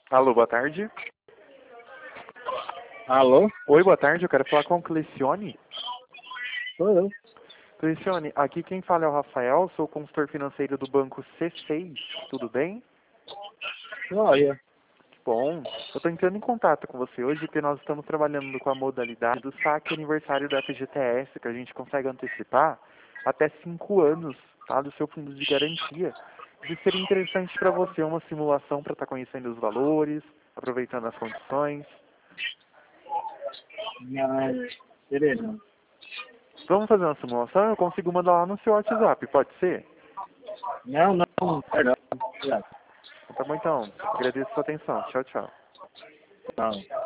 Alô, boa tarde. Alô? Oi, boa tarde. Eu quero falar com o Clecione. Sou eu. Clecione, aqui quem fala é o Rafael, sou consultor financeiro do banco C6. Tudo bem? Olha, Bom, eu estou entrando em contato com você hoje porque nós estamos trabalhando com a modalidade do saque aniversário da FGTS, que a gente consegue antecipar até 5 anos, tá, do seu fundo de garantia. Isso seria interessante para você, uma simulação para estar conhecendo os valores, aproveitando as condições. mas beleza. Vamos fazer uma simulação? Eu consigo mandar lá no seu WhatsApp, pode ser? Não, perdão. Tá bom então. Agradeço a sua atenção. Tchau, tchau. Não.